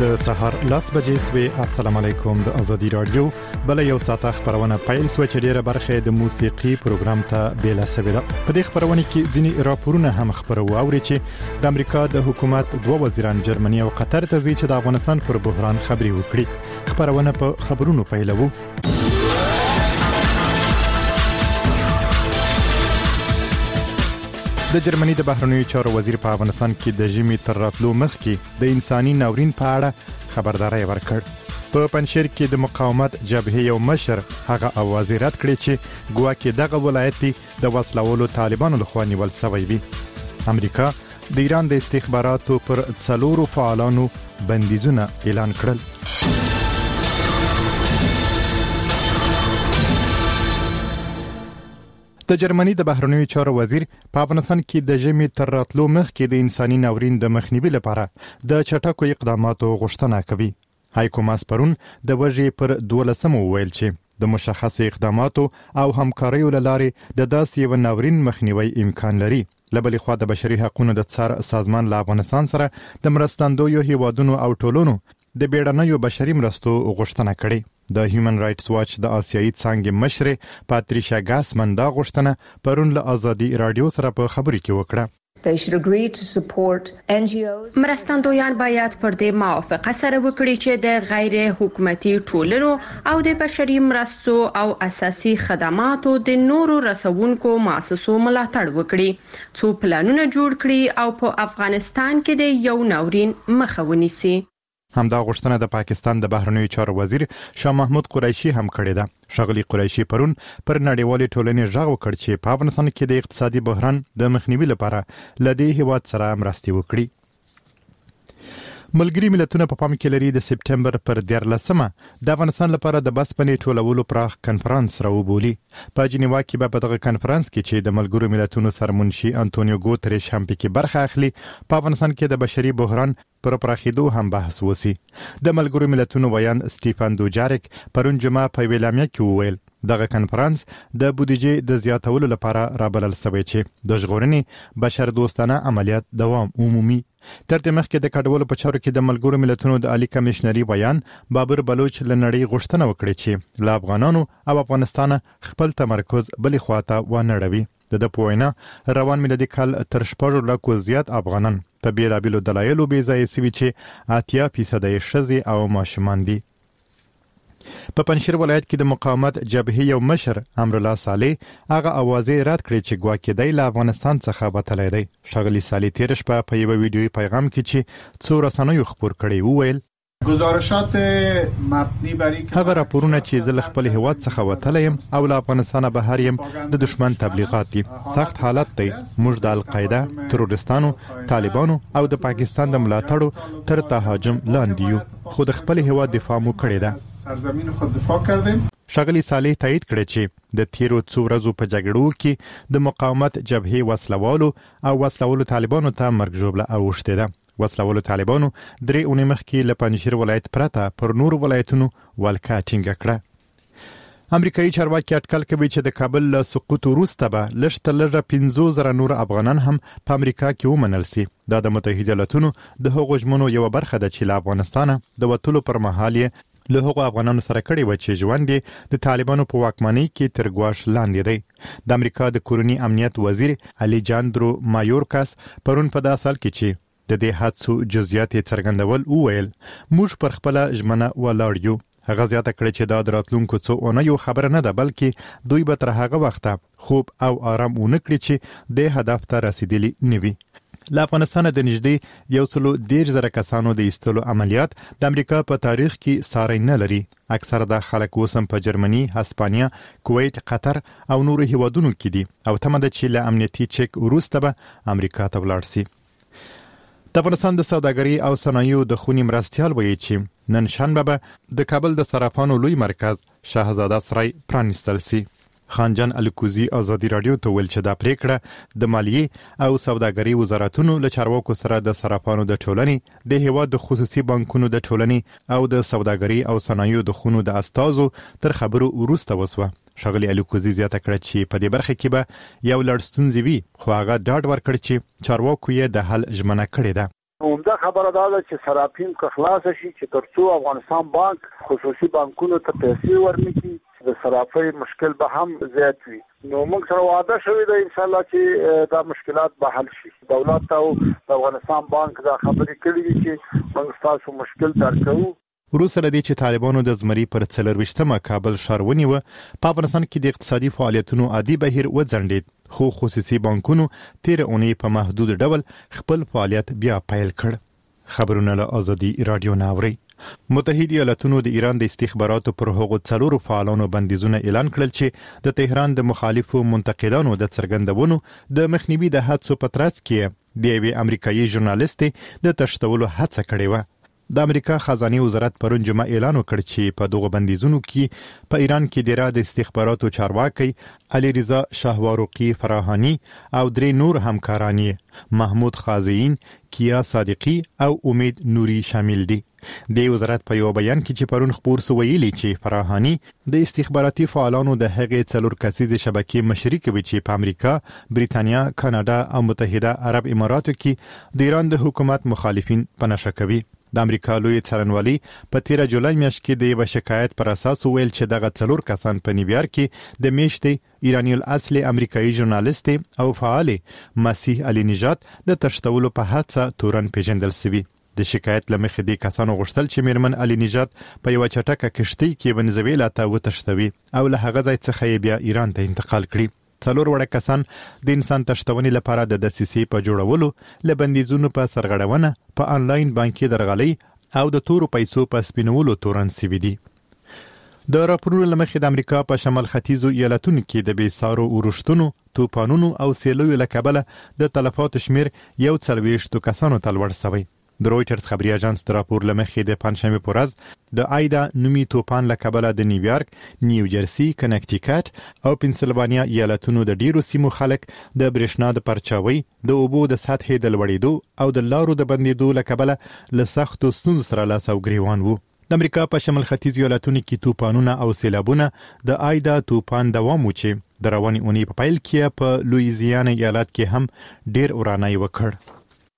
د سحر لاس بجې سوي. السلام علیکم. د ازادي رادیو بل یو ساعت خبرونه پیل سو چې ډیره برخه د موسیقي پروګرام ته بیل سوي ده. په دې خبرونه کې ځینی راپورونه هم خبرو اوري چې د امریکا د حکومت دوه وزیران جرمني او قطر ته ځي چې د افغانستان پر بحران خبري وکړي. خبرونه په خبرونو پیلوو. د جرمني د بهرنیو چارو وزیر په افغانستان کې د ژمي تر راتلو مخکې د انساني ناورین په اړه خبرداري ورکړ. په پنځیر کې د مقاومت جبهه یو مشر هغه اواز رد کړی چې ګواکې دغه ولایت د وسلوالو طالبانو لخوا نیول شوی وي. امریکا د ایران د استخباراتو پر 4 فعالانو بندیزونه اعلان کړل. د جرمني د بهرنیو چارو وزیر په افغانستان کې د ژمي تر راتلو مخکې د انساني ناورین د مخنیوي لپاره د چټکو اقداماتو غوښتنه کوي. هایکو ماس پرون د وژې پر 12 وویل چې د مشخص اقداماتو او همکاریو لارې د داسې یو ناورین مخنیوي امکان لري. لبلې خوا د بشري حقوقو د څار سازمان له افغانستان سره د مرستندویو هیوادونو او ټولونو د بیړنیو بشري مرستو غوښتنه کړې. د هیومن رائټس واچ د آسیایي څانګې مشر پاتریشا ګاسمن دا غوښتنه پرون له ازادي رادیو سره په خبري کې وکړه. مرستندویان باید پر دې موافقه سره وکړي چې د غیر حکومتي ټولنو او د بشري مرستو او اساسي خدماتو د نورو رسونکو مؤسسو ملاتړ وکړي څو پلانونه جوړ کړي او په افغانستان کې د یو ناورین مخه ونیسي. همدا غوښتنه د پاکستان د بهرنیو چارو وزیر شاه محمود قریشي هم کړې ده. شغلی قریشي پرون پر نړیوالې ټولنې ژغ وکړ چې په افغانستان کې د اقتصادي بحران د مخنیوي لپاره لدې هیواد سره مرستې وکړي. ملګری ملتونه په پام کې لري د سپټمبر پر 14مه د افغانستان لپاره د بسپنې ټولولو پراخ کنفرانس راوبولي. په جنیوا کې به په دغه کنفرانس کې چې د ملګرو ملتونو سرمنشي انټونیو ګوتریش هم پکې برخه اخلي په افغانستان کې د بشري بحران پر پراخېدو هم بحث وسی. د ملګرو ملتونو ویان سټیفن دوجاریک پرون جمعه په ویلامیا کې وویل دغه کنفرانس د بودیجې د زیاتولو لپاره رابلل شوی چې د ژغورنې بشر دوستانه عملیات دوام عمومي. تر دې مخکې د کډوالو په چارو کې د ملګرو ملتونو د عالی کمشنري ویان بابر بلوچ لنړی غوښتنه وکړي چې له افغانانو او افغانستان خپل تمرکز بلې خواته ونړوي. د پوینا روان ملي کال تر 4 لکو زیات افغانان په بیلابیلو دلایلو بې ځای سوي چې 80% یې ښځې او ماشومان دي. په پنځیر ولایت کې د مقاومت جبهه یو مشر امرالله صالح هغه اوازې رد کړې چې ګواکې دی له افغانستان څخه وتلی دی. شغلی صالح تیر شپه په یو ویډیوي پیغام کې چې څو رسنیو خبر کړی وویل گزارشات مبنی بر هغه راپورونه چې زه خپل هیواد څخه وتلی یم او له افغانستان بهر یم د دشمن تبلیغات دي. سخت حالت دی. موږ د القاعده، تروریستانو، طالبانو او د پاکستان د ملاتړو تر تهاجم لاندې یو خو د خپل هیواد دفاع مو کړې ده. سرزمین خود دفاع کردیم. شغلی صالح تایید کړی چې د تیرو څو ورځو په جګړو کې د مقاومت جبهه وسلوالو او وسلوالو طالبانو ته مرګ ژوبله اوښتې ده. وسلوالو طالبانو 3 اونۍ مخکې له پنځیر ولایت پرته پر نور ولایتونو ولکه ټینګه کړه. امریکایي چارواکي اټکل کوي چې د کابل له سقوط وروسته به لږ تر لږه 15,000 نور افغانان هم په امریکا کې ومنل شي. دا د متحده ایالاتونو د هغو ژمنو یو برخه ده چې له افغانستان د وتلو پر مهال یې له هغو افغانانو سره کړي و چې ژوند یې د طالبانو په واکمنۍ کې تر ګواښ لاندې دی. د امریکا د کورني امنیت وزیر الیجاندرو مایورکاس پرون په داسې حال کې چې د دې حادثو جزئیات څرګندول وویل موږ پر خپل ژمنه ولاړ یو. هغه زیاته کړې چې دا د راتلونکو څو اونیو خبره نه ده بلکې دوی به تر هغه وخته خوب او آرام ونه کړي چې د هدف ته رسیدلی نه وي. له افغانستان د نږدې 110,000 کسانو د ایستلو عملیات د امریکا په تاریخ کې ساری نه لري. اکثره د خلک اوسم په جرمني، هسپانیا، کویت، قطر او نورو هیوادونو کې دي او تمه ده چې له امنیتي چک وروسته به امریکا ته ولاړ شي. د افغانستان د سوداګرۍ او صنایعو د خونی مرستیال وایي چې نن شنبه به د کابل د صرافانو لوی مرکز شاهزاده سرای پرانیستل شي. خانجان الکوزی ازادي رادیو ته ویل چې دا پریکړه د مالیې او سوداګرۍ وزارتونو له چارواکو سره د صرافانو د ټولنې، د هیواد د خصوصي بانکونو د ټولنې او د سوداګرۍ او صنایعو د خونو د استازو تر خبرو وروسته وسوه. شغلی الکوزی زیاته کړه چې په دې برخه کې به یو لړ ستونزې وي خو هغه ډاډ ورکړ چې چارواکو یې د حل ژمنه کړې ده. عمده ښه خبره ده چې صرافین که خلاص شي چې ترڅو افغانستان بانک خصوصي بانکونو ته پیسې ورنکړي د صرافۍ مشکل به هم زیات وي. نو موږ سره وعده شوې ده ان شاء الله چې دا مشکلات به حل شي. دولت او د افغانستان بانک دا خبرې کړې دي چې موږ تاسو مشکل درکوو. وروسته لدې چې طالبانو د زمري پر 24مه کابل ښار ونیو، په افغانستان کې د اقتصادي فعالیتونو عادي بهیر وځنډید، خو خصوصي بانکونو تیر اونۍ په محدود ډول خپل فعالیت بیا پیل کړ. خبرونه له ازادي رادیو ناوري. متحده ایالاتونو د ایران د استخباراتو پر هغو 4 فعالانو بندیزونه اعلان کړل چې د تهران د مخالفو منتقدانو د څرګندونو د مخنیوي د هڅو په ترڅ کې د یوې امریکایي ژورنالیستې د تښتولو هڅه کړې وه. د امریکا خزانه وزارت پرون جمعه اعلان وکړ چې په دغه بندیزونو کې په ایران کې د راد استخباراتو چارواکي علي رضا شاهواروقي فراهانی او 3 نور همکاران محمود خازئین، کیا صادقی او امید نوري شامل دي. د وزارت په یو بیان کې چې پرون خبر سو ویلي چې فراهانی د استخباراتي فعالانو د هغې 4 کسیزې شبکې مشري کوي چې په امریکا، بریتانیا، کاناډا او متحده عرب اماراتو کې د ایران د حکومت مخالفین پنهشه کوي. د امریکا لوی څارنوالي په 13 جولای میاشت کې د یو شکایت پر اساس ویل چې دغه 4 کسان په نیویارک کې د میشتې ایرانی الاصل امریکایي ژورنالیست او فعال مسیح علي نژاد د تښتولو په هڅه تورن پیژندل شوی. د شکایت لمخې د کسانو غوښتل چې میرمن علي نژاد په یو چټکه کشتۍ کې ونیزویلا ته وتښتوي او له هغه ځای څخه بیا ایران ته انتقال کړي. 4 وړه کسان د انسان تښتونې لپاره د دسیسې په جوړولو، لبندیزونو په سرغړونه، په انلاین بانکي درغلي او د تورو پیسو په سپینولو تورن سوي دي. د راپورونو لمخې د امریکا په شمال ختیځو ایالتونو کې د بیسارو اورښتونو، طوفانونو او سیلویو له کبله د تلفاتو شمیر 41 کسانو ته لوړ شوی. د رويټرز خبري اژانس د راپور لمخې د پنځشنبه په ورځ د آیدا نومي طوفان له کبله د نیویارک، نیو جرسي، کنیکټیکټ او پنسلوانیا ایالتونو د ډیرو سیمو خلک د برېښنا د پرچاوي، د اوبو د سطحې د لوړېدو او د لارو د بندېدو له کبله له سختو ستونزو سره لاس او ګریوان وو. د امریکا په شمال ختیځ ایالتونو کې طوفانونه او سیلابونه د آیدا طوفان دوام وچی د رواني اونۍ په پیل کې په لویزیانا ایالت کې هم ډیر ورانای وکړ.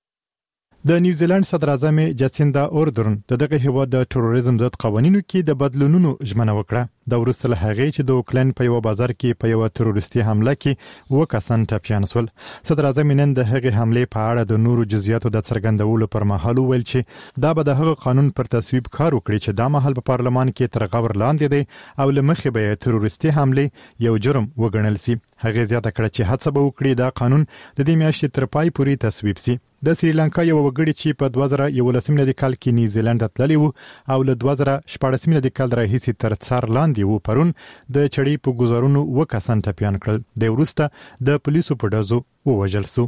د نیوزیلند صدر اعظم جاسیندا اردرن دغه هیواد د تروریزم ضد قوانینو کې د بدلونونو ژمنه وکړه. د ورسته له هغه چې د اوکلند په یو بازار کې په یو تروریستي حمله کې 2 کسان ټپيان شول. صدر اعظم نن د هغه حمله په اړه د نورو جزئیاتو د څرګندولو پر مهال ویل چې دا به د هغه قانون پر تصویب کار وکړي چې دا مهال په پارلمان کې تر غور لاندې دی او لمخې به تروریستي حمله یو جرم وګڼل شي. هغه زیاته کړه چې هڅه به وکړي دا قانون د دې میاشتې تر پای پورې تصویب شي. د سریلانکا یو وګړي چې په 2011 کال کې نیوزیلند تللی وو او له 2014 کال راهیسې تر څار لاندې وو، پرون د چړې په گزارونو 2 کسان ټپيان کړل. د وروسته د پولیسو په ډزو ووژل شو.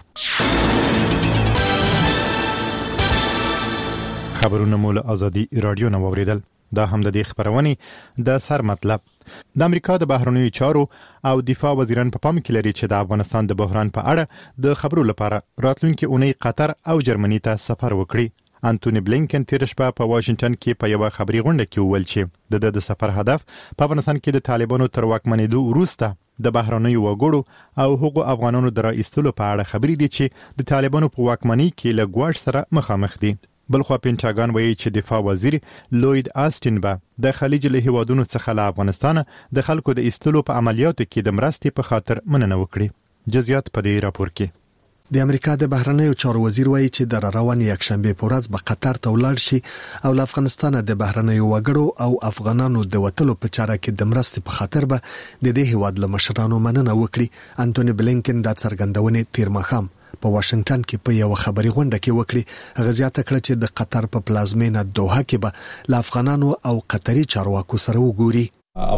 خبرونه مول ازادي رادیو نو اوریدل. دا هم د دې خبرونه د سر مطلب. د امریکا د بهرنیو چارو او دفاع وزیران په پام کې لري چې د افغانستان د بحران په اړه د خبرو لپاره راتلونکي اونۍ قطر او جرمني ته سفر وکړي. انټونی بلینکن تیر شپه په واشنگټن کې په یو خبري غونډه کې وویل چې د سفر هدف په افغانستان کې د طالبانو تر واکمنېدو وروسته د بهرنیو وګړو او هغو افغانانو د راایستلو په اړه خبرې دي چې د طالبانو په واکمنۍ کې له ګواښ سره مخامخ دي. بلخوا پینټاګان وایي چې دفاع وزیر لوید آستین به د خلیج له هیوادونو څخه له افغانستان د خلکو د ایستلو په عملیاتو کې د مرستې په خاطر مننه وکړي. جزئیات په دې راپور کې. د امریکا د بهرنیو چارو وزیر وایي چې د روان یکشنبه په ورځ به قطر ته ولاړ شي او له افغانستان د بهرنیو وګړو او افغانانو د وټلو په چاره کې د مرستې په خاطر به د دې هیواد له مشرانو مننه وکړي. انټونی بلینکن د څرګندونې تیر مخام په واشنگټن کې په یو خبري غونډه کې وکړي. غزيات کړ چې د قطر په پلازمینه دوحه کې به ل افغانانو او قطري چارواکو سره وګوري.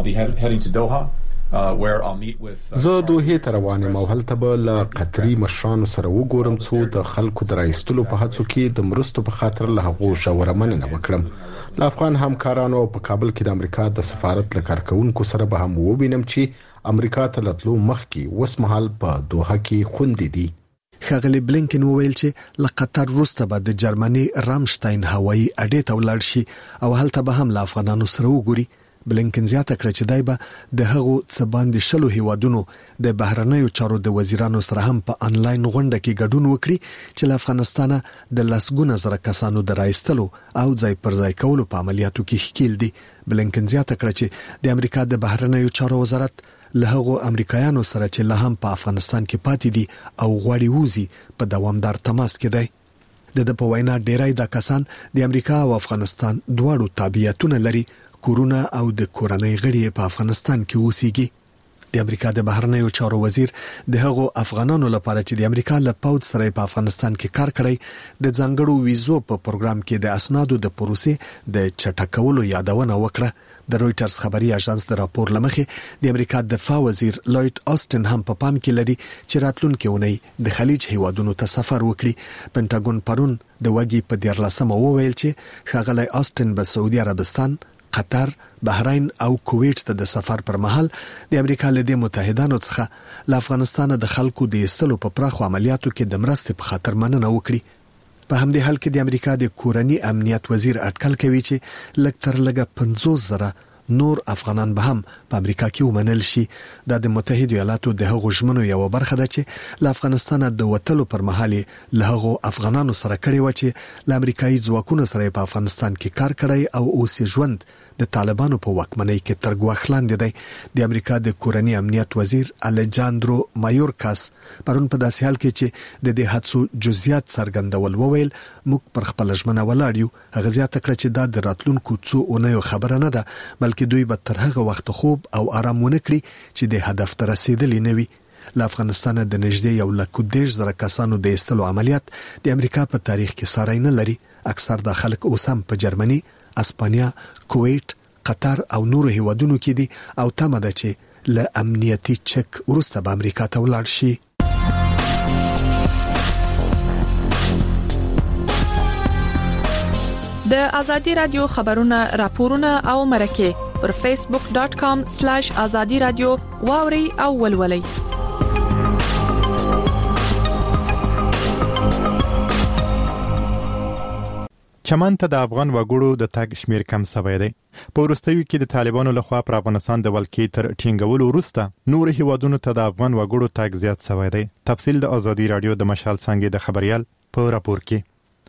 زه دوه ته روان یم او هلته به له قطري مشرانو سره وګورم څو د خلکو درایستلو په هڅو کې د مرستو په خاطر له هغو شاوره مننه وکړم. ل افغان همکارانو په کابل کې د امریکا د سفارت له کارکونکو سره به هم ووینم چې امریکا ته لتلو مخکې وسمحل په دوحه کې خوندې دي. ښاغلي بلینکن وویل چې له قطر وروسته به د جرمني رامشتاین هوایي اډې ته ولاړ شي او هلته به هم له افغانانو سره وګوري. بلینکن زیاته کړ چې دای به د هغو څه باندې شلو هیوادونو د بهرنیو چارو د وزیرانو سره هم په انلاین غونډه کې ګډون وکړي چې له افغانستان د لسګونه زره کسانو د راایستلو او ځای پر ځای کولو په عملیاتو کې ښکیل دي. بلینکن زیاته کړ چې د امریکا د بهرنیو چارو وزارت له هغو امریکایانو سره چې له هم په افغانستان کې پاتې دي او غواړي ووزي په دوامدار تماس کې دی. د په وینا ډیرای د کسان د امریکا او افغانستان دواړو تابعیتونه لري، کورونه او د کورنۍ غړي په افغانستان کې اوسېږي. د امریکا د بهرنیو چارو وزیر د هغو افغانانو لپاره چې د امریکا له پوځ سره په افغانستان کې کار کړی د ځانګړو ویزو په پروګرام کې د اسنادو د پروسې د چټکولو یادونه وکړه. د رويټرز خبري اژانس د راپور لمخې د امریکا دفاع وزیر لوید آستن هم په پام کې لري چې راتلونکي اونۍ د خلیج هیوادونو ته سفر وکړي. پنټاګون پرون د وګي په 14 وویل چې ښاغلی آستن به سعودي عربستان، قطر، بحرین او کویت ته د سفر پر مهال د امریکا له متحدانو څخه له افغانستان د خلکو د ایستلو په پراخو عملیاتو کې د مرستې په خاطر مننه وکړي. په همدې حال کې د امریکا د کورنی امنیت وزیر اټکل کوي چې لږ تر لږه 50,000 نور افغانان به هم په امریکا کې ومنل شي. د متحده ایالاتو د هغو ژمنو یو برخه ده چې له افغانستان د وټلو پر مهال له هغو افغانانو سره کړي و چې له امریکایي ځواکونو سره په افغانستان کې کار کړی او اوس ژوند د طالبانو په واکمنۍ کې تر ګواښ لاندې دی. د امریکا د کورنی امنیت وزیر الیجاندرو مایورکاس پرون په داسې حال کې چې د دې حادثو جزئیات څرګندول وویل موږ پر خپل ژمنه ولاړ یو. هغه زیاته کړه چې دا د راتلونکو څو اونیو خبره نه ده، بلکې دوی به تر هغه وخت خوب او آرام ونه کړي چې د هدف ته رسیدلی نه وي. له افغانستان د نږدې 1,10,000 کسانو د ایستلو عملیات د امریکا په تاریخ کې ساری نه لري. اکثر د خلک اوس هم په جرمني، اسپانیا، کویت، قطر او نورو هیوادونو کې دي او تمه ده چې له امنیتي چک وروسته به امریکا ته ولاړ شي. د ازادي رادیو خبرونه، راپورونه او مرکه پر facebook.com/azadi radio واوري او ولولي. چمن ته د افغان وګړو د تګ شمیر کم شوی دی. په وروستیو کې د طالبانو لخوا پر افغانستان د ولکې تر ټینګولو وروسته نور هیوادونو ته د افغان وګړو تګ زیات شوی دی. تفصیل د ازادي رادیو د مشال څنګه د خبريال په راپور کې.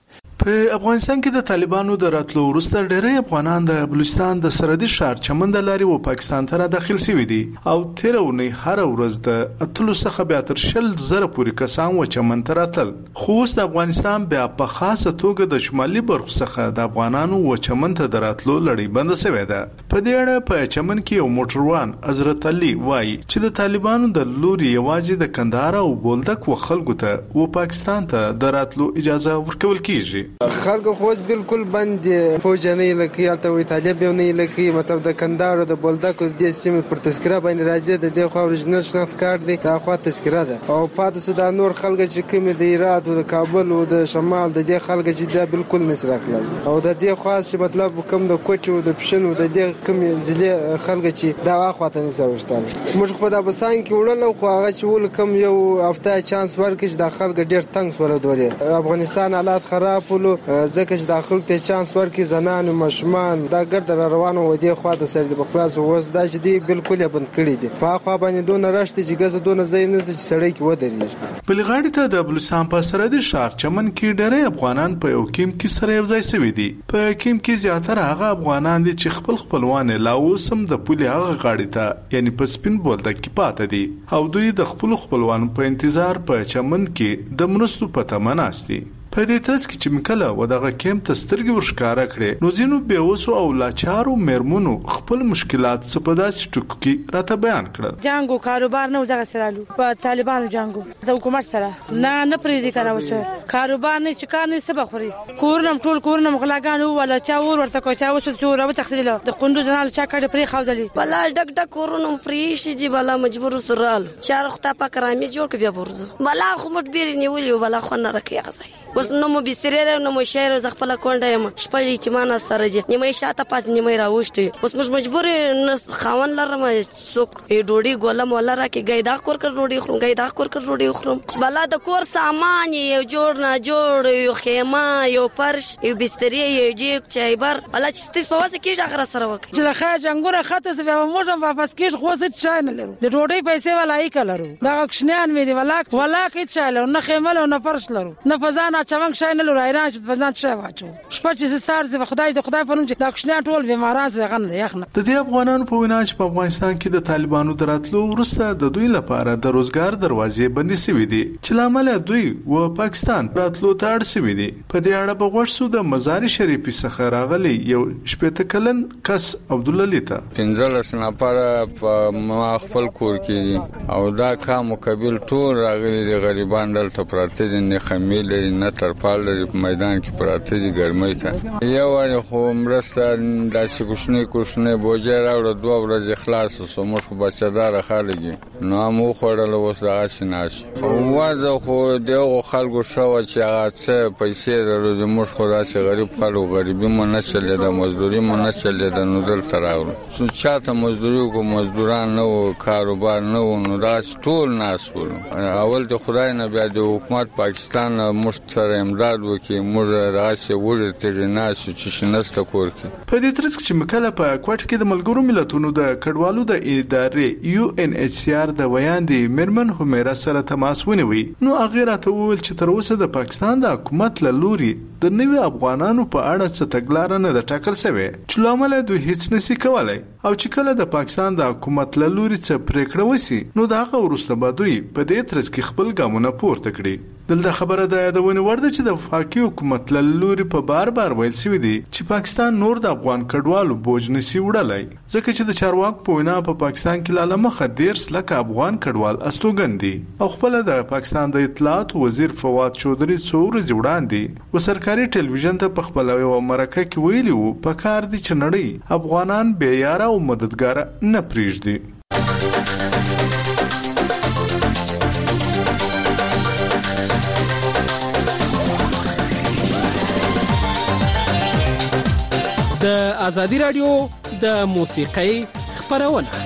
په افغانستان کې د طالبانو د راتلو وروسته ډېری افغانان د بلوچستان د سرحدي ښار چمن د لارې و پاکستان ته داخل شوي دي او تیرونی هر ورځ د اتلو څخه بیا تر 100,000 پورې کسان و چمن ته راتل. خو اوس د افغانستان بیا په خاصه توګه د شمالي برخو څخه د افغانانو و چمن ته دراتلو لړۍ بند شوې ده. په دې اړه په چمن کې یو موټروان حضرت علي وایي چې د طالبانو د لوري یوازې د کندهار او بولدک و خلکو ته و پاکستان ته دراتلو اجازه ورکول کیږي. خلکو خو بالکل بند فوج نه لکه یالته وي طالب نه لکه مطلب د کندهار او د بولدک د سیمې پر تذکره باندې راځي د دې خو اوریجنل شناخت کارت دی دا خو تذکره ده او پاتې د نور خلک چې کوم د هرات او د کابل او د شمال د دې خلک چې دا بالکل نسره کړل او د دې خاص چې مطلب کوم د کوچ او د پښنو د دې کوم ځلې خلک چې دا واخواته نه سوشتل موږ په دا بسان کې وړل خو هغه چې ول کوم یو هفته چانس ورکړي د خلک ډیر تنګ سره دوی افغانستان حالات خراب ولو ځکه چې داخل ته چانس ورکړي زنان او مشمان دا ګرد روانو و دي خو د سر د بخلاص وس دا چې دی بالکل بند کړی دي په خو باندې دون راشته چې غزه دون زین نه چې سړی کې ودرېږي. بلغاړی ته د بلوچستان په سرحدي ښار چمن کې ډېری افغانان په یو کیم کې سره یو ځای شوي دي. په کیم کې زیاتره هغه افغانان دي چې خپل خپلوان لا اوسم د پولي هغه غاړې ته یعنی په سپین بولدک کې پاتې دي او دوی د خپل خپلوان په انتظار په چمن کې د مرستو په تمه ناستي. په دې ترڅ کې چې مکله و دغه کیمپ ته سترګې ورښکاره کړې نو ځینو بیوسو او لاچارو میرمنو خپل مشکلات څه په داسې ټکو کې راته بیان کړل. جنګ او کاروبار نه دغه سره په طالبانو جنګ د حکومت سره نه پریدي کراوه کاروبار نه چې کار نه سبا خوري کورنم ټول کورنم غلاګانو ولا چا ورته کو چا وسو چور او تخلیل د قندو جنال چا کړه پری خاودلی بلا ډک ډک کورنم پری شي جی بلا مجبور سرال چارخ ته پکرامي جوړ کې بیا ورزو بلا خو مټ بیرنی ویلی بلا خو نه راکې غزای اوس نو مو بستر نو مو شهر ز خپل کونډه یم شپږ اجتماع سره دي نیمه شاته پات نیمه راوښتي اوس موږ مجبور نس خاون لرم څوک ډوډۍ ګولم ولا راکې ګیدا کور کړ ډوډۍ خورم ګیدا کور کړ ډوډۍ خورم بلا د کور سامان یو جوړ نه جوړ یو خیمه یو فرش یو بستر یو جیب چایبر بلا چې ستې په واسه کې اخر سره وکړي چې لخوا جنگونه خاطر سه به موږ واپس کې خو څه چای نه لرو د ډوډۍ پیسې ولای کلرو دا کښنان مې دی ولا کې چای لرو نه خیمه نه فرش لرو نه فزانه چمنګ شای نه لرو ایران چې فزان شای واچو شپه چې سار زه خدای په نوم چې دا کښنان ټول بیماران زه غن یخنه د دې افغانانو په وینا چې په افغانستان کې د طالبانو دراتلو وروسته د دوی لپاره د روزګار دروازې بندې شوې دي چې لامل دوی و پاکستان راتلو ته اړ شوې دي په دې اړه بغوښ د مزار شریف څخه راغلي یو شپږ کلن کس عبد الله لیتا 15 نفر په خپل کور کې او دا کار مقابل ټول راغلي دي غریبان دلته پراته دي نه خمیل نه ترپال لري په میدان کې پراته دي ګرمۍ ته یو وای خو مرسته د کوښنه بوجه راوړ دوه ورځې خلاص سو موږ بچدار خالګي نو مو خورل اوس دا شناش وازه خو دغه خلکو شو چې هغه څه پیسې درو موږ خو راځي غریب خلکو غریبي مو نه چلې د مزدوري مو نه چلې د نو دل تراول څو چاته مزدوري کو مزدوران نو کاروبار نو دا ټول ناس ول اول د خدای نه بیا د حکومت پاکستان مشت سره امداد وکي موږ راځي ورته ناس چې شنسته کور کې په دې ترڅ چې مکله په کوټ کې د ملګرو ملتونو د کډوالو د ادارې UNHCR د ویاندې مرمن همیرا سره تماس ونیوي نو هغه راته وویل چې تر اوسه د پاکستان د حکومت له لوري د نوي افغانانو په اړه څه تګلارې نه د ټاکل شوی چې لامل دوی هیڅ نشي کولای او چې کله د پاکستان د حکومت له لوري څه پریکړه وسی نو دا هغه ورسته به دوی په دې ترڅ کې خپل ګامونه پورته کړي دلته خبره ده یادونه ورده چې د وفاقي حکومت له لوري په بار ویل شوی دی چې پاکستان نور د افغان کډوالو بوج نشي وړلای ځکه چې د چارواک په وینا په پاکستان کې لاله مخه 13 لک افغان کډوال استوګن دي او خپل د پاکستان د اطلاعات وزیر فواد چودري څور ځوړاندي و سرکاري ټلویزیون ته په خپل یو مرکه کې ویلي وو په کار دي چې نړۍ افغانان بې یاره او مددګار نه پریږدي د ازادي رادیو د موسیقۍ خبرونه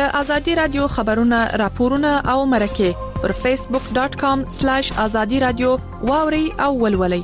د ازادي رادیو خبرونه راپورونه او مرکه پر facebook.com/azadi radio واوري او ولولي.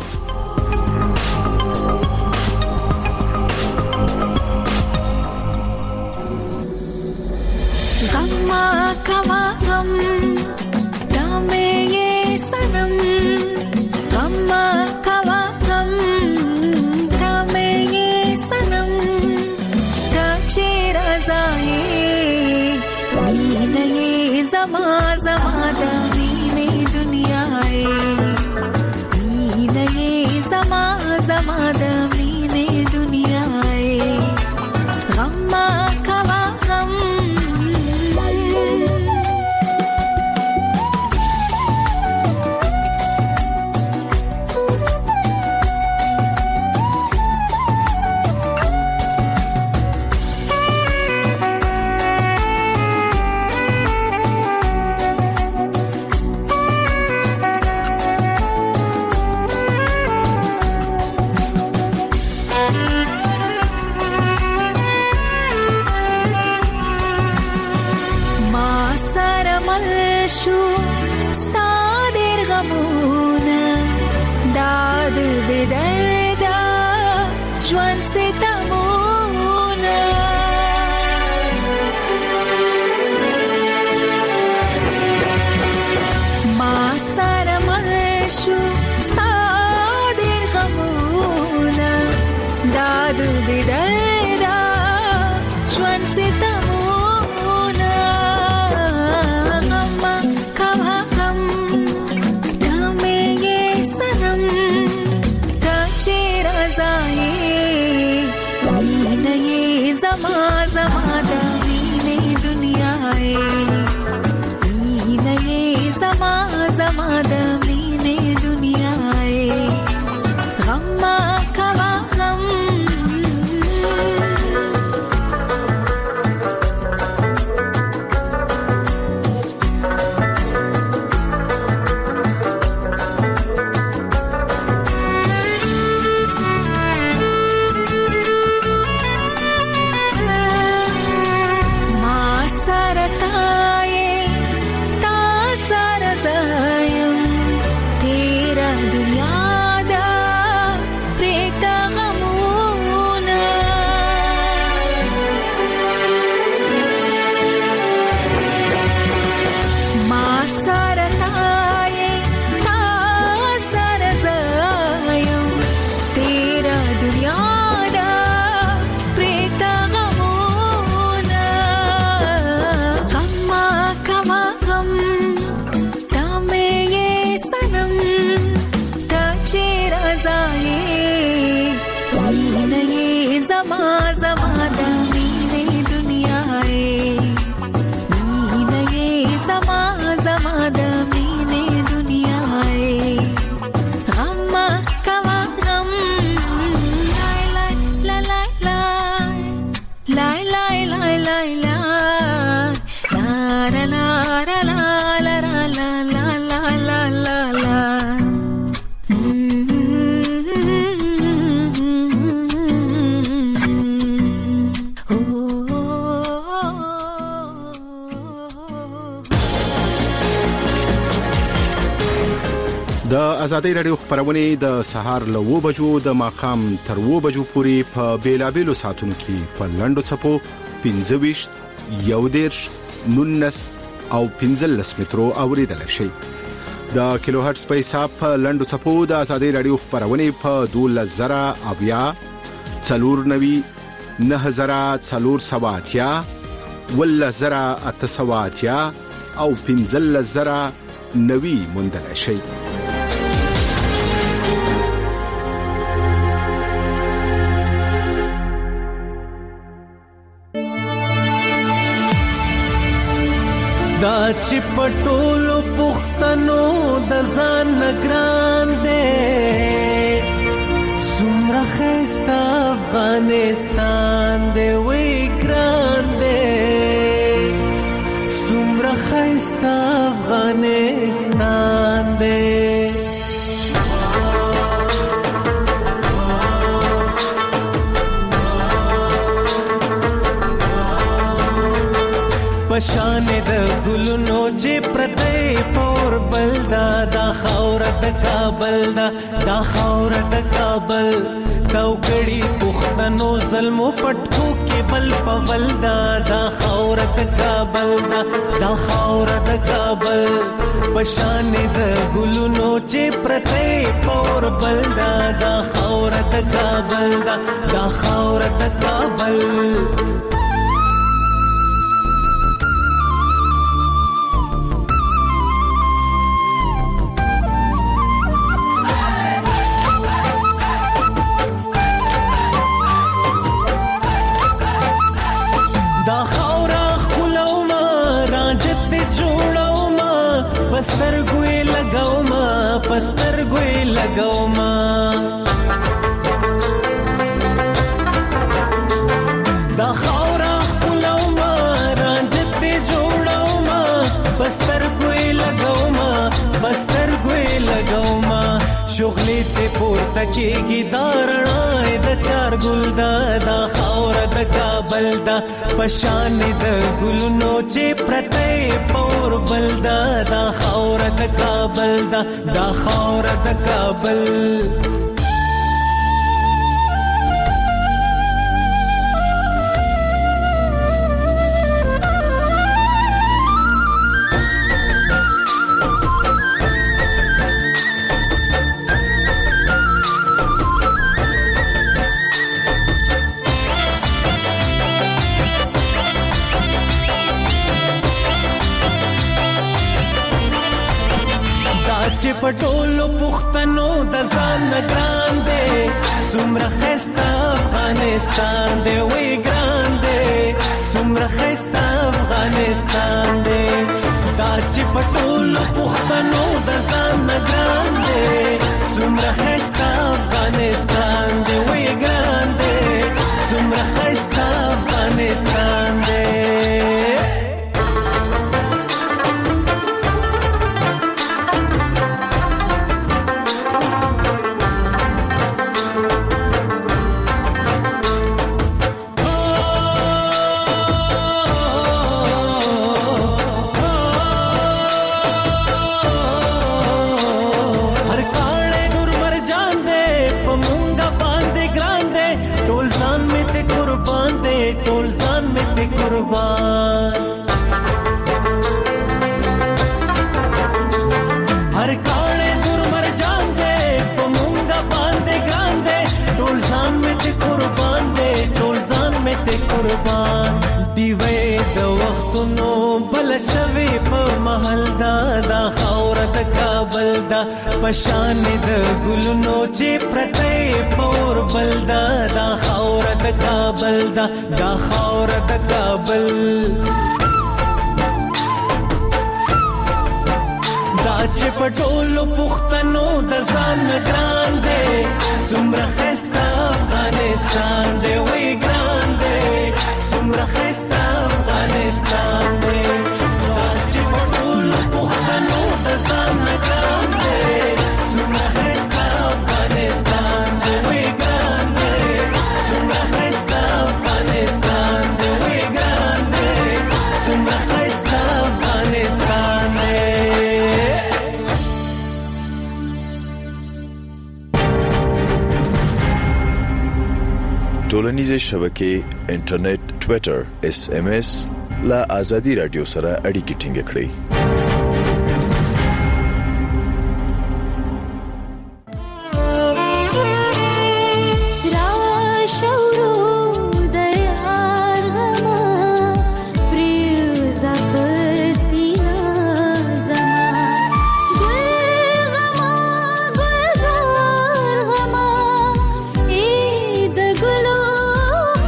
गम्मा कवा गम दामे ये सनम गम्मा कवा गम दामे ये सनम काचे रज़ाए मीने ये ज़मा ज़मा दामीने दुनियाए मीने ये ज़मा ज़मा दामीने दुनियाए गम्मा कवा गम د ازادي رادیو خبرونه د سهار له 2 بجو د ماقام تر 2 بجو پورې په بیلابیلو ساتونو کې په لندو چپو 15 یودیرش 19 او 15 مترو اوریدل شي. د کیلو هرتز په حساب په لندو چپو د ازادي رادیو خبرونه په 12000 اویا 490 9000 ولزرا اتسواتیا او 15000 نوی مندل شي. دا چپټولو پختنو د ځان نگران دے سمره خستا افغانستان دے وی ګران دے سمره خستا افغانستان دے پشان د ګلونو چې پرته پور بلدا دا خاور د کابل دا خاور د کابل توکړی پښتنو ظلم پټکو کې بل پول دا خاور د کابل دا خاور د کابل پشان د ګلونو چې پرته پور بلدا دا خاور د کابل دا خاور د کابل پستر ګوي لګاو ما دا خاورا خلاو ما رانجت په جوړاو ما پستر ګوي لګاو ما شغلې ته پورته کېږي دارنا د چار ګل دا خاورا د کابل دا پشان د ګلونو چې پرته پور بل دا خاورا د کابل دا خاورا د کابل چې پټولو پښتنو د ځان ګران دي څومره خسته افغانستان دی وی ګران دی څومره خسته افغانستان دی دا چې پټولو پښتنو د ځان ګران دي څومره خسته افغانستان دی وی ګران دی څومره خسته افغانستان دی हर काले दूर मर जांदे पमुंगा बांधे गांधे टोलजान में ते कुर्बान दिवे द वक्तनो बल शवे प महल दा खौर द काबल दा पशान द गुलनो चे प्रते पौर बल दा खौर द काबल दा खौर द काबल چې پټولو پښتنو د ځان ګران دی څومره خسته افغانستان دی وی ګران دی څومره خسته افغانستان دی چې پټولو پښتنو د ځان ګران دی څومره خسته افغانستان دی وی ګران دی څومره خسته افغانستان دی وی ګران دی څومره خسته افغانستان دی ټولنیزې شبکې انټرنیټ ټوئیټر SMS لا ازادي رادیو سره اړیکې ټینګ کړئ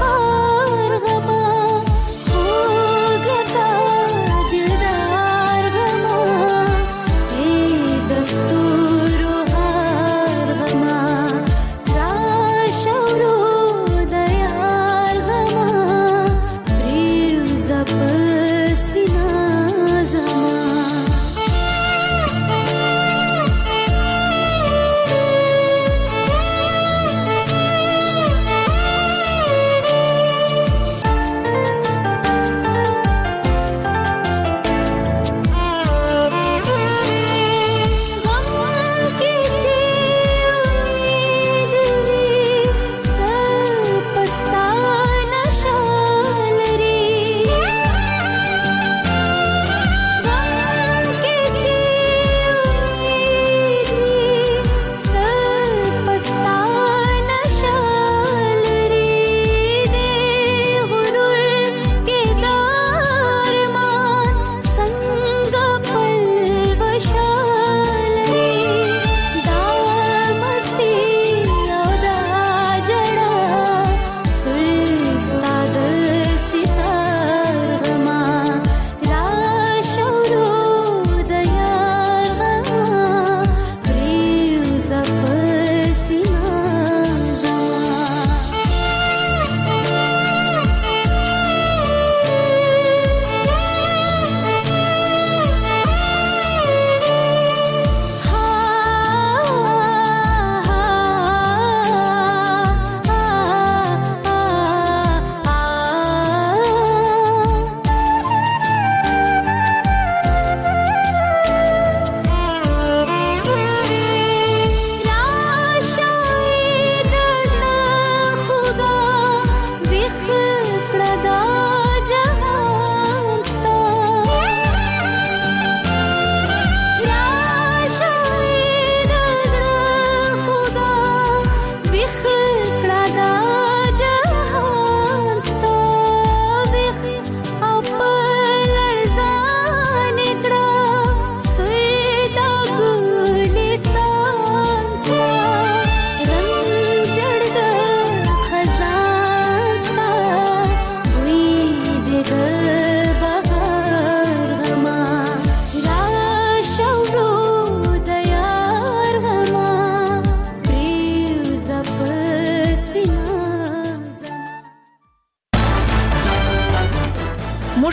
دلدار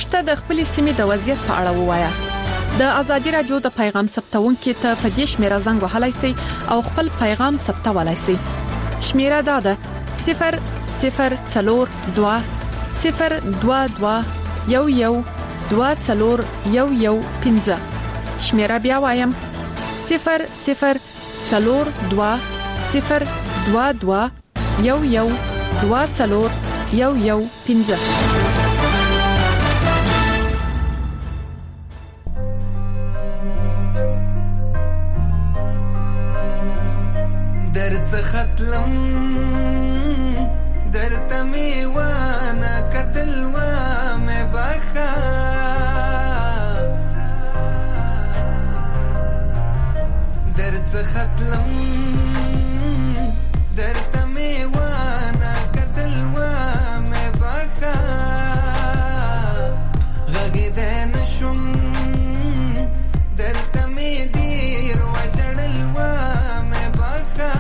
تاسو ته د خپل سیمې د وضعیت په اړه ووایاست د ازادي رادیو د پیغام ثبتونکو ته په دې شمیره زنګ وهلای شئ او خپل پیغام ثبتولای شئ شمیره دا ده 002 022 11 شمیره بیا وایم 002 022 11 درڅ ختلم درته میوانه قتل و مې بخا درڅ ختلم درته میوانه قتل و مې بخا غږیدې نشم درته می دیر وجړل و مې بخا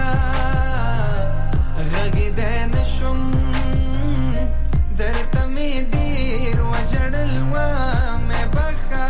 غږیدې نشم درته می دیر وجړل و مې بخا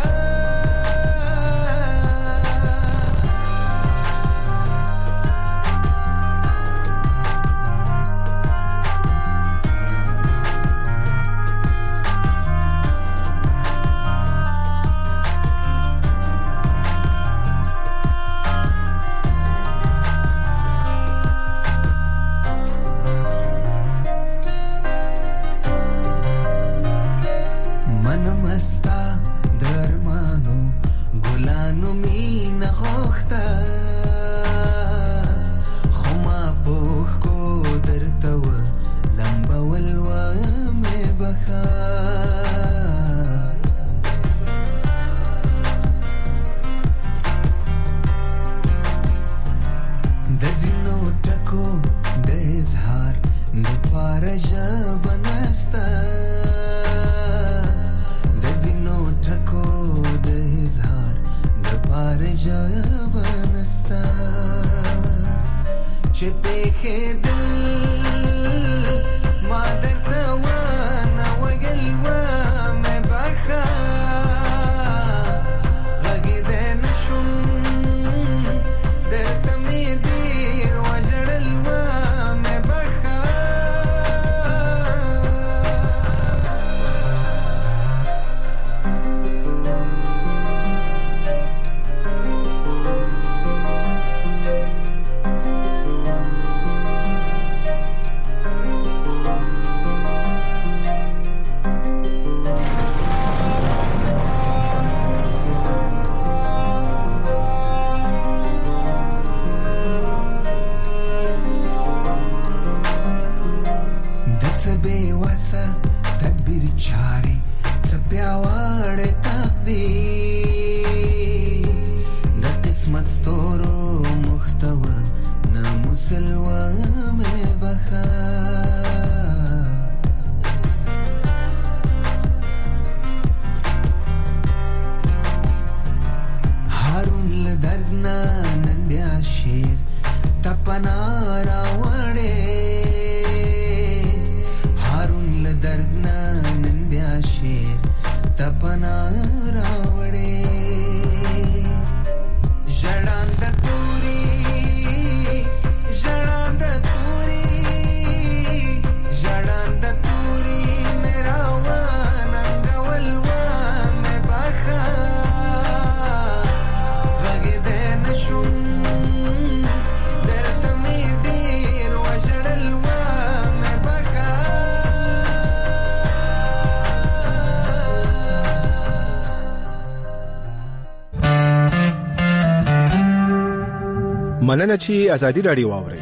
مننه چې ازادي رادیو واوري.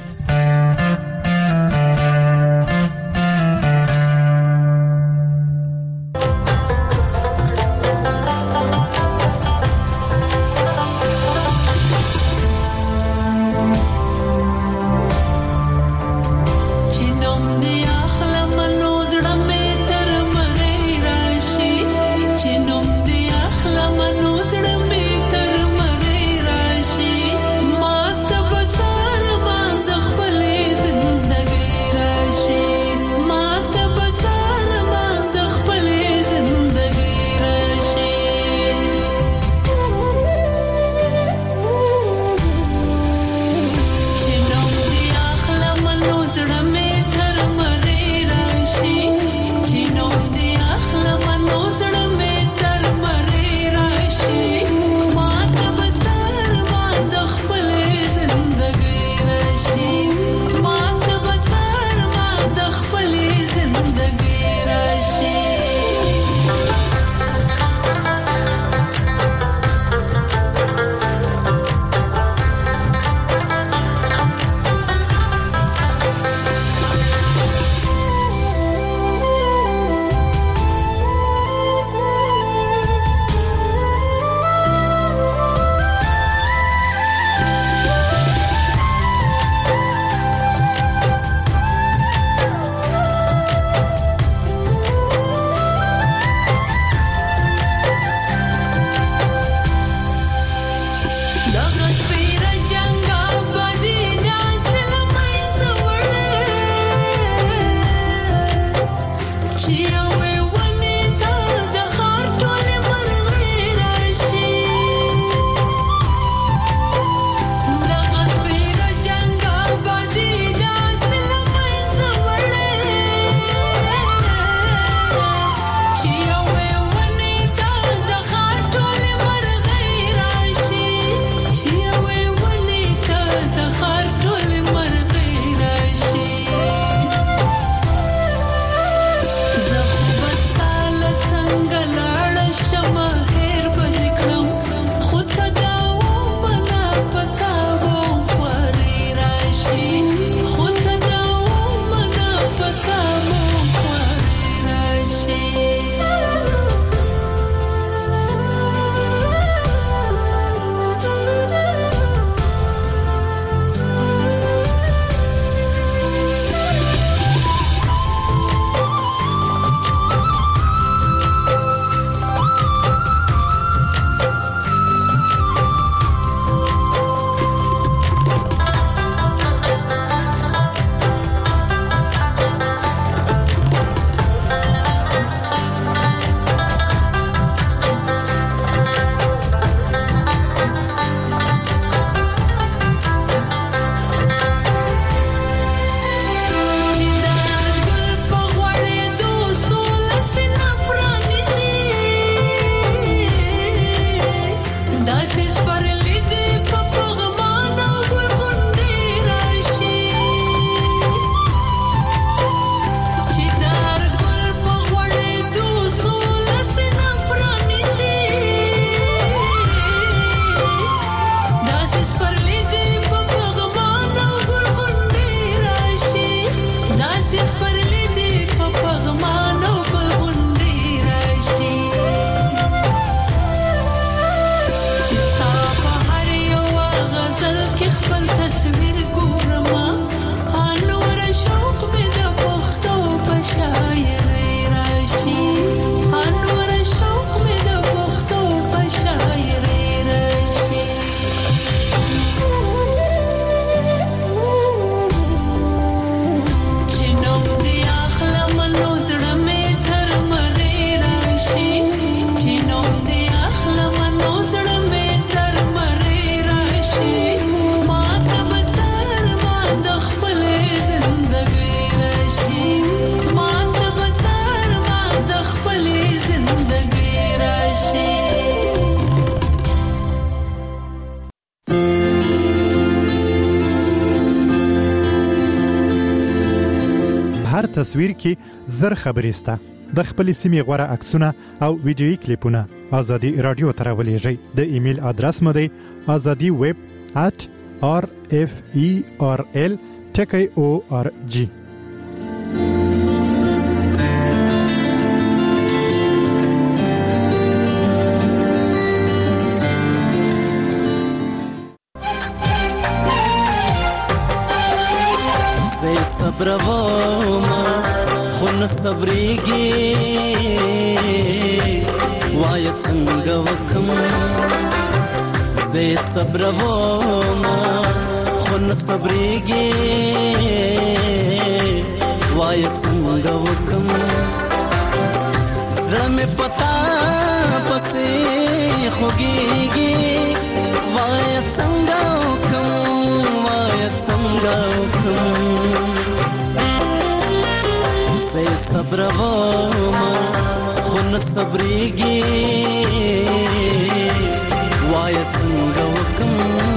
مات بازار باندې هر تصویر کې زر خبرې سته. د خپل سیمې غوړه عکسونه او ویډیويي کلیپونه ازادي رادیو ته راولېږئ. د ایمیل ادرس مو دی azadi@rferl.org. صبر وما خون صبريږي وای څنګه وکم زه صبر وما خون صبريږي وای څنګه وکم زړه مې پتا پسې خوږيږي وای څنګه وکم وای څنګه وکم صبر وما خون صبريږي وای څنګه وکم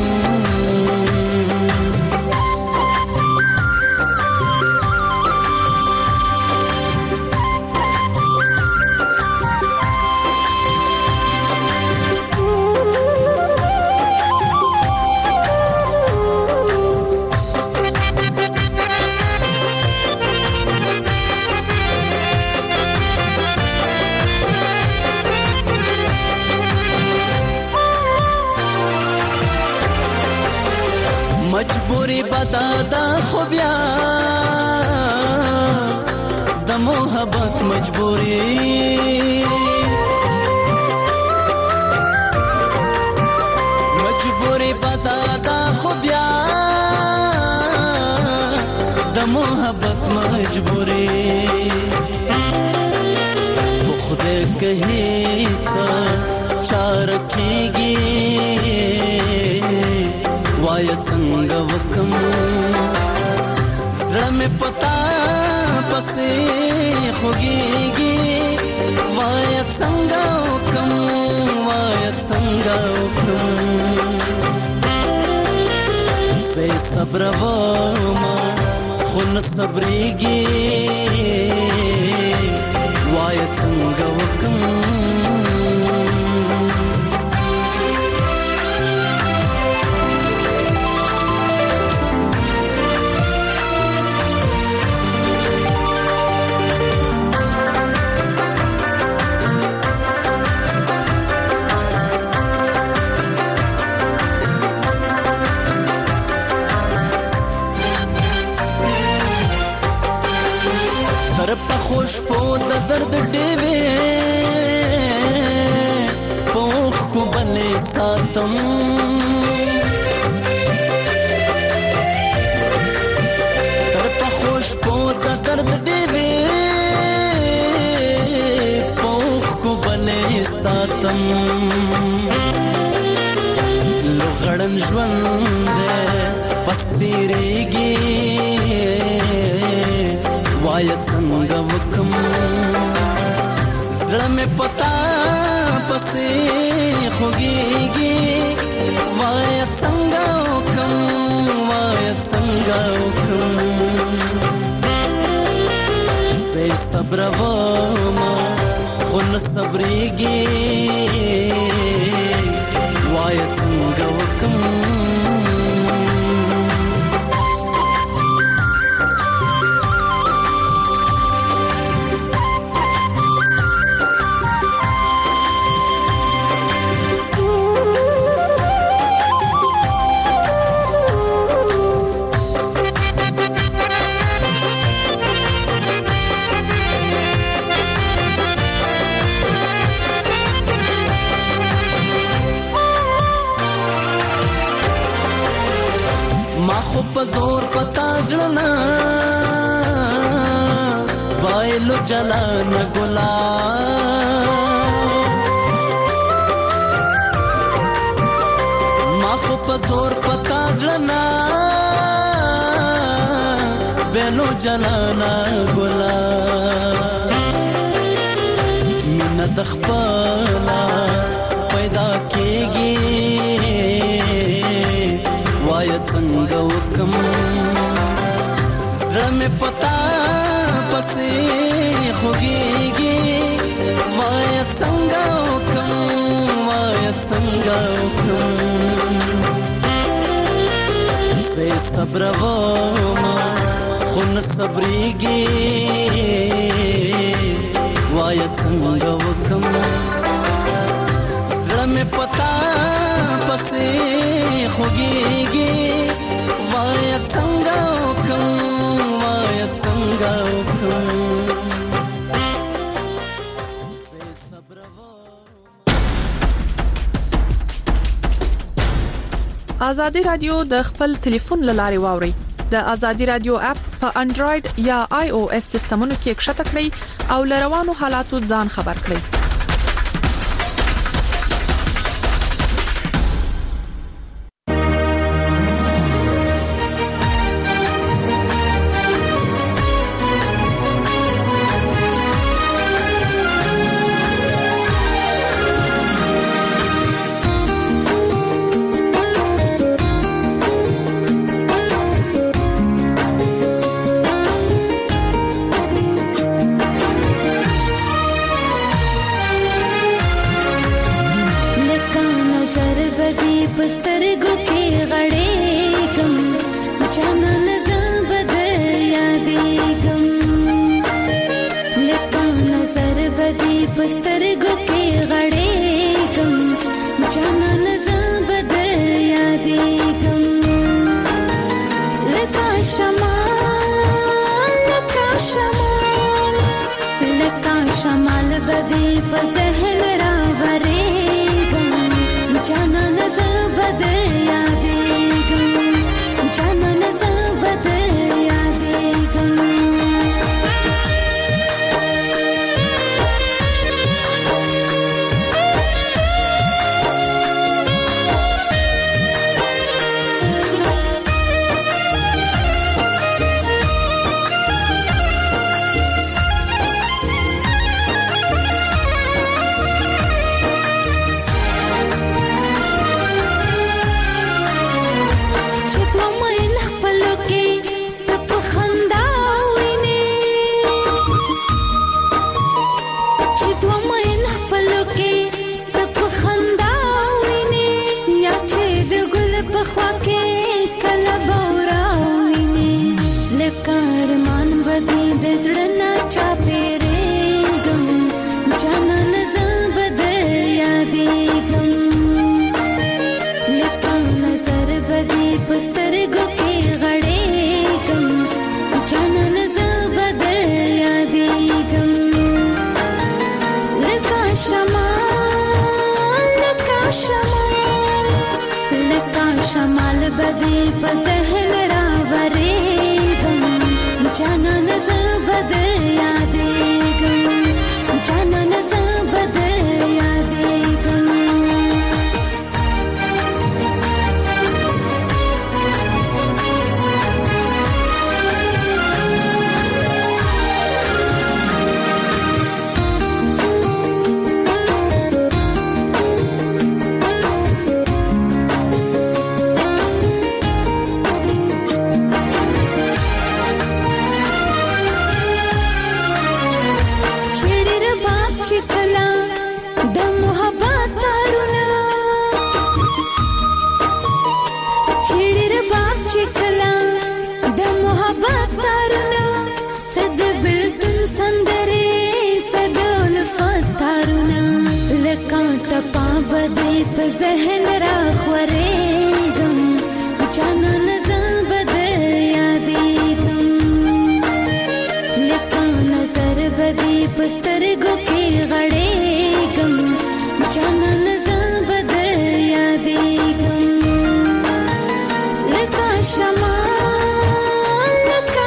مجبوری بدادا خو بیا د محبت مجبوری مجبورې بدادا خو بیا د محبت مجبورې په خدای که هیڅ چاره کېږي وایه څنګه وکم زړه مې پتا پسې خوږېږي وایه څنګه وکم وایه څنګه وکم زه صبرومه خو نه صبرېږي وایه څنګه وکم خوشبو د درد ډېوې پوخ کو بلې ساتم تر په خوشبو د درد ډېوې پوخ کو بلې ساتم لغړن ژوند بس تیریږي وایه څنګه وکم زړه مې پتا پسې خوږېږي وایه څنګه وکم وایه څنګه وکم زه صبرومه خو نه صبرېږي وایه څنګه وکم پزور پتا زړه وایلو جلان ګلا ما خو پزور پتا زړه وایلو جلان ګلا مینه د خپل پیدا کېږي وایه څنګه وکم زړه مې پتا پسې خوږېږي وایه څنګه وکم وایه څنګه وکم زه صبرومه خو نه صبرېږي وایه څنګه وکم زړه مې پتا پسې خوږېږي وایه څنګه وکم وایه څنګه وکم ازادي رادیو د خپل ټلیفون لارې واوري د ازادي رادیو اپ په انډراید یا آی او اس سیستمونو کې ښکته کړئ او لروانو حالاتو ځان خبر کړئ شمال بدی په ذهن را ورېږم جانان زه بدل بدی په ذهن راورېږم جانانه زه به در یادېږم جانانه زه به در یادېږم په ذهن را خورېږم جانانه زه به در یادېږم لکه نظر به دې په سترګو کې غړېږم جانانه زه به در یادېږم لکه شمال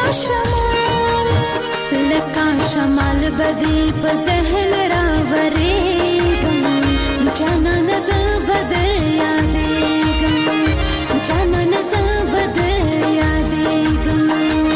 لکه شمال به دې په ذهن را ورېږم جانانه زه به در یادېږم جانانه زه به در یادېږم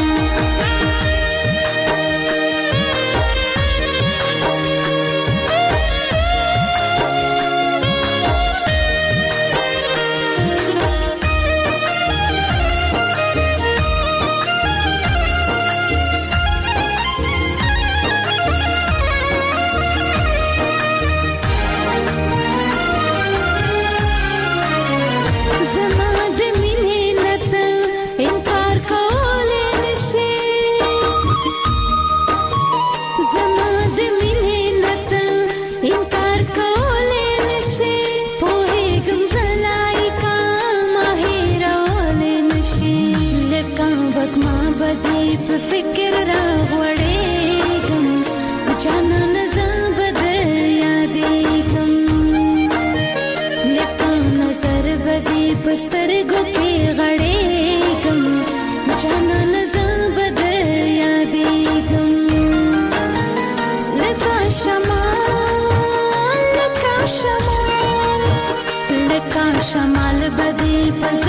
فکر را غوړېږم جانانه زه به در یادېږم لکه نظر به دې په سترګو کې غړېږم جانانه زه به در یادېږم لکه شمال به دې په